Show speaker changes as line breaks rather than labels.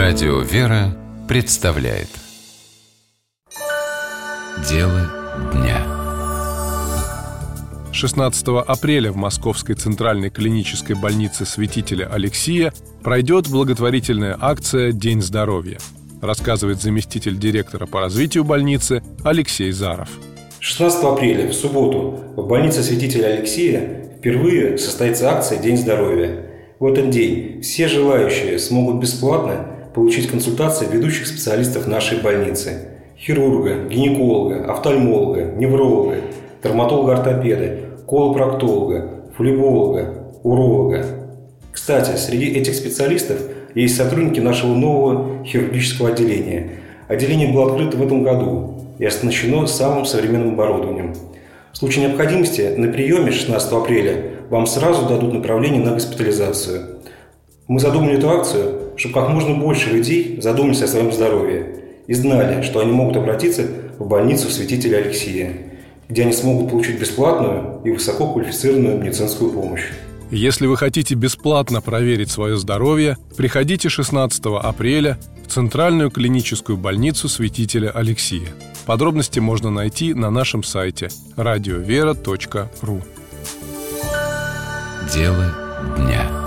Радио «Вера» представляет «Дело дня».
16 апреля в Московской центральной клинической больнице святителя Алексия пройдет благотворительная акция «День здоровья», рассказывает заместитель директора по развитию больницы Алексей Заров.
16 апреля, в субботу, в больнице святителя Алексия впервые состоится акция «День здоровья». В этот день все желающие смогут бесплатно получить консультации ведущих специалистов нашей больницы – хирурга, гинеколога, офтальмолога, невролога, травматолога-ортопеда, колопроктолога, флеболога, уролога. Кстати, среди этих специалистов есть сотрудники нашего нового хирургического отделения. Отделение было открыто в этом году и оснащено самым современным оборудованием. В случае необходимости на приеме 16 апреля вам сразу дадут направление на госпитализацию. Мы задумали эту акцию, чтобы как можно больше людей задумались о своем здоровье и знали, что они могут обратиться в больницу святителя Алексия, где они смогут получить бесплатную и высококвалифицированную медицинскую помощь.
Если вы хотите бесплатно проверить свое здоровье, приходите 16 апреля в Центральную клиническую больницу святителя Алексия. Подробности можно найти на нашем сайте radiovera.ru.
Дело дня.